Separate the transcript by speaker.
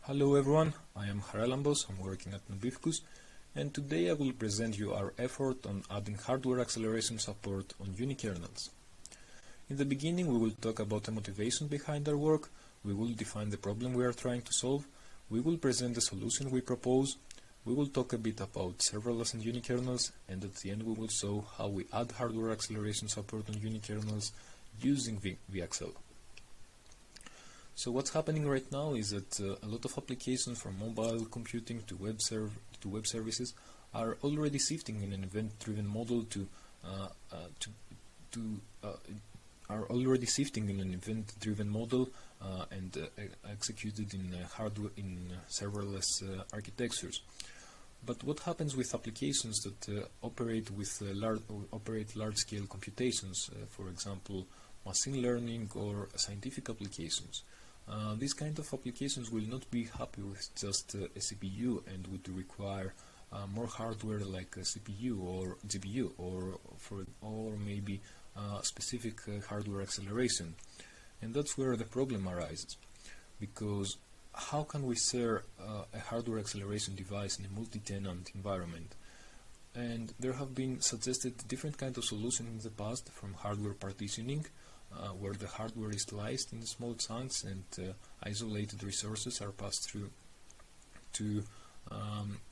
Speaker 1: Hello everyone, I am Haralambos, I'm working at Nubifcus, and today I will present you our effort on adding hardware acceleration support on unikernels. In the beginning we will talk about the motivation behind our work, we will define the problem we are trying to solve, we will present the solution we propose, we will talk a bit about serverless and unikernels, and at the end we will show how we add hardware acceleration support on unikernels using VXL. So what's happening right now is that a lot of applications from mobile computing to web services are already shifting in an event-driven model and executed in hardware in serverless architectures. But what happens with applications that operate large-scale computations, for example, machine learning or scientific applications? These kind of applications will not be happy with just a CPU and would require more hardware like a CPU or GPU or maybe specific hardware acceleration. And that's where the problem arises, because how can we share a hardware acceleration device in a multi-tenant environment? And there have been suggested different kinds of solutions in the past, from hardware partitioning, where the hardware is sliced in small chunks and isolated resources are passed through to